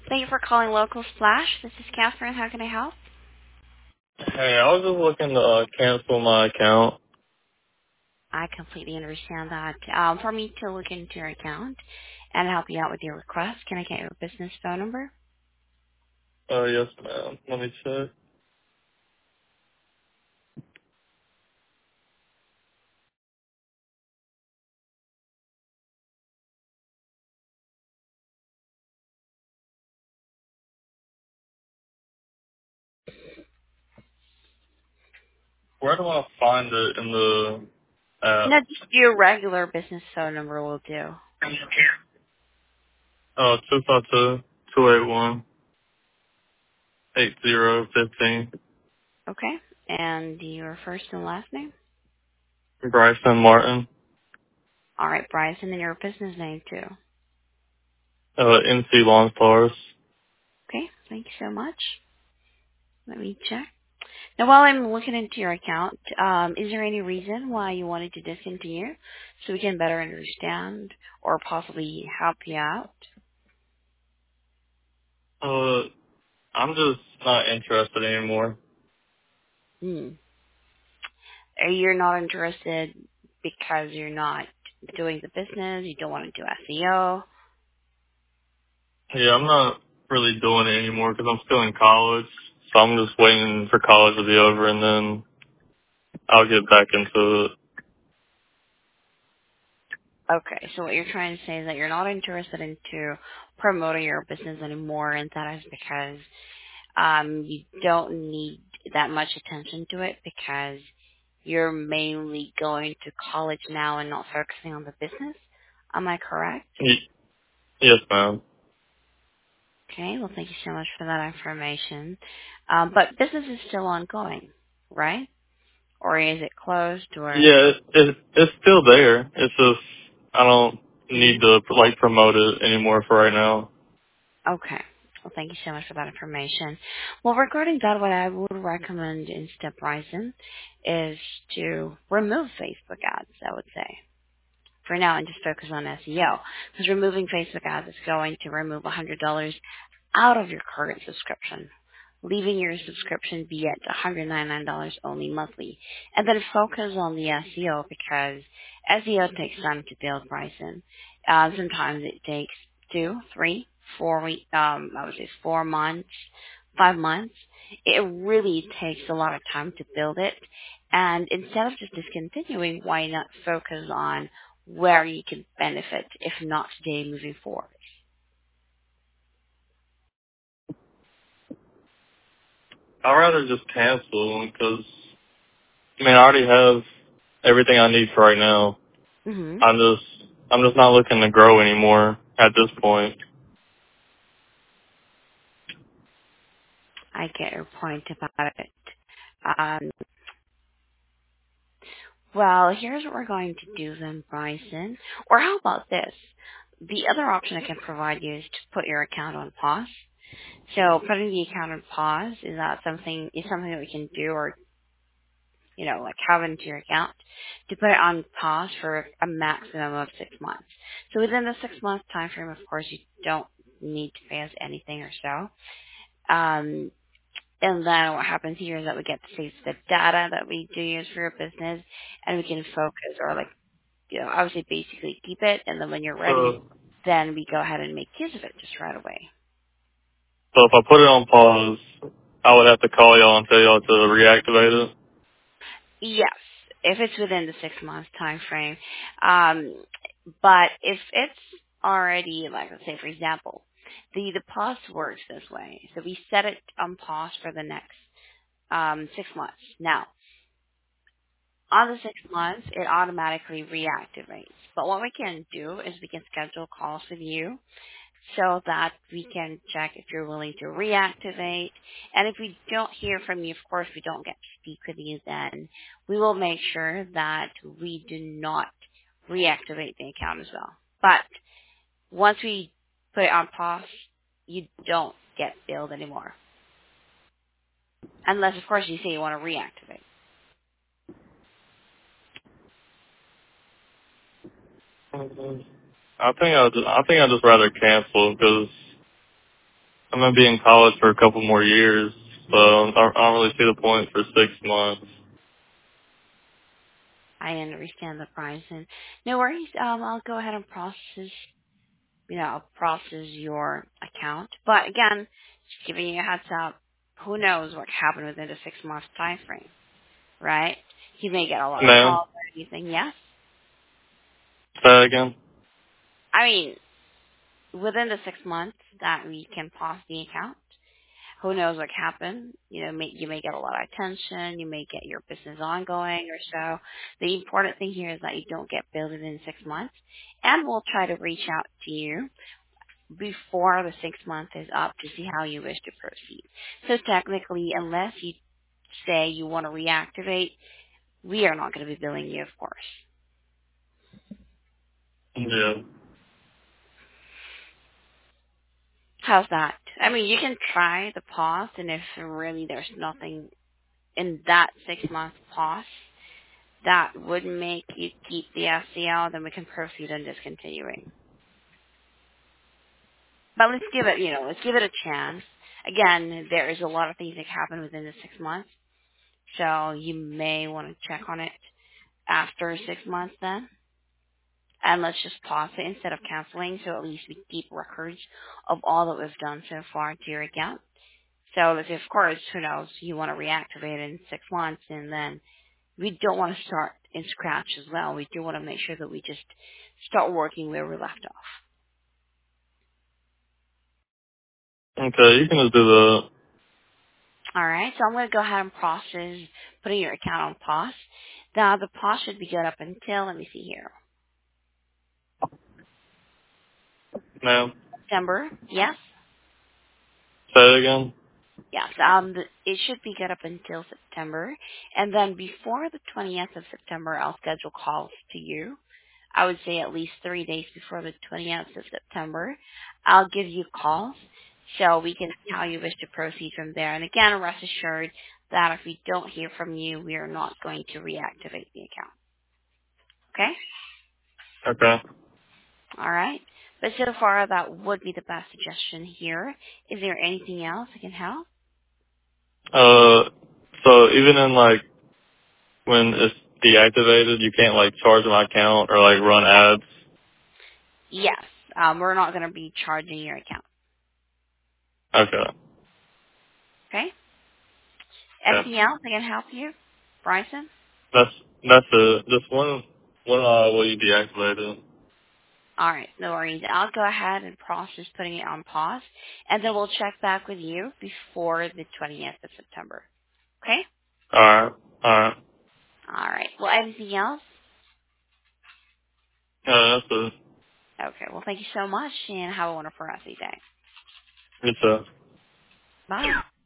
Thank you for calling Local Splash. This is Catherine. How can I help? Hey, I was just looking to cancel my account. I completely understand that. For me to look into your account and help you out with your request, can I get your business phone number? Yes, ma'am. Let me check. Where do I find it in the app? No, just your regular business phone number will do. 252-281-8015. Okay. And your first and last name? Bryson Martin. All right, Bryson, and your business name too. NC Lawn Stars. Okay. Thank you so much. Let me check. Now, while I'm looking into your account, is there any reason why you wanted to discontinue so we can better understand or possibly help you out? I'm just not interested anymore. Hmm. You're not interested because you're not doing the business, you don't want to do SEO. Yeah, I'm not really doing it anymore because I'm still in college. So I'm just waiting for college to be over and then I'll get back into it. Okay, so what you're trying to say is that you're not interested into promoting your business anymore, and that is because you don't need that much attention to it because you're mainly going to college now and not focusing on the business. Am I correct? Yes, ma'am. Okay, well, thank you so much for that information. But business is still ongoing, right? Or is it closed or? Yeah, it's still there. It's just I don't need to promote it anymore for right now. Okay. Well, thank you so much for that information. Well, regarding that, what I would recommend instead, Bryson, is to remove Facebook ads, I would say, for now and just focus on SEO. Because removing Facebook ads is going to remove $100 out of your current subscription, leaving your subscription be at $199 only monthly. And then focus on the SEO because SEO takes time to build, Bryson. Sometimes it takes 2, 3, 4 weeks, I would say 4 months, 5 months. It really takes a lot of time to build it. And instead of just discontinuing, why not focus on where you can benefit, if not today, moving forward? I'd rather just cancel because I already have everything I need for right now. Mm-hmm. I'm just not looking to grow anymore at this point. I get your point about it. Um, well, here's what we're going to do then, Bryson. Or how about this? The other option I can provide you is to put your account on pause. So putting the account on pause is something that we can do, or like have into your account to put it on pause for a maximum of 6 months. So within the 6 month time frame, of course, you don't need to pay us anything or so. And then what happens here is that we get to save the data that we do use for your business, and we can focus or obviously basically keep it. And then when you're ready, So then we go ahead and make use of it just right away. so if I put it on pause, I would have to call y'all and tell y'all to reactivate it. Yes, if it's within the 6 month time frame. Um, but if it's already, like, let's say, for example, the pause works this way. So we set it on pause for the next 6 months. Now, on the 6 months, it automatically reactivates. But what we can do is we can schedule calls with you so that we can check if you're willing to reactivate. And if we don't hear from you, of course, we don't get to speak with you then, we will make sure that we do not reactivate the account as well. But once we put it on pause, you don't get billed anymore. Unless, of course, you say you want to reactivate. I think I'd just rather cancel because I'm gonna be in college for a couple more years, so I don't really see the point for 6 months. I understand the price, and no worries. I'll go ahead and process your account. But again, just giving you a heads up, who knows what happened within the 6 month time frame, right? You may get a lot of Ma'am, calls or anything. Yes, say that again. I mean within the 6 months that we can pause the account. Who knows what happened? You may get a lot of attention. You may get your business ongoing or so. The important thing here is that you don't get billed within 6 months, and we'll try to reach out to you before the 6 month is up to see how you wish to proceed. So technically, unless you say you want to reactivate, we are not going to be billing you, of course. Yeah. How's that? I mean, you can try the pause, and if really there's nothing in that 6 month pause that would make you keep the SCL, then we can proceed on discontinuing. But let's give it a chance. Again, there is a lot of things that happen within the 6 months, so you may want to check on it after 6 months then. And let's just pause it instead of canceling, so at least we keep records of all that we've done so far to your account. So let's say, of course, who knows, you want to reactivate in 6 months, and then we don't want to start in scratch as well. We do want to make sure that we just start working where we left off. Okay, you can just do that. All right, so I'm going to go ahead and process putting your account on pause. Now, the pause should be good up until, let me see here, Ma'am, September. Yes? say it again. Yes, it should be good up until September. And then before the 20th of September, I'll schedule calls to you. I would say at least 3 days before the 20th of September. I'll give you calls so we can see how you wish to proceed from there. And again, rest assured that if we don't hear from you, we are not going to reactivate the account. Okay? Okay. All right. But so far, that would be the best suggestion here. Is there anything else I can help? So even in like when it's deactivated, you can't like charge my account or like run ads. Yes. We're not going to be charging your account. Okay. Okay? Yeah. Anything else I can help you, Bryson? That's it. Just when will you deactivate it? All right, no worries. I'll go ahead and process putting it on pause, and then we'll check back with you before the 20th of September. Okay? Alright. Alright. All right. Well, anything else? Yeah, that's it. Okay. Well, thank you so much, and have a wonderful rest of your day. Good stuff. Bye.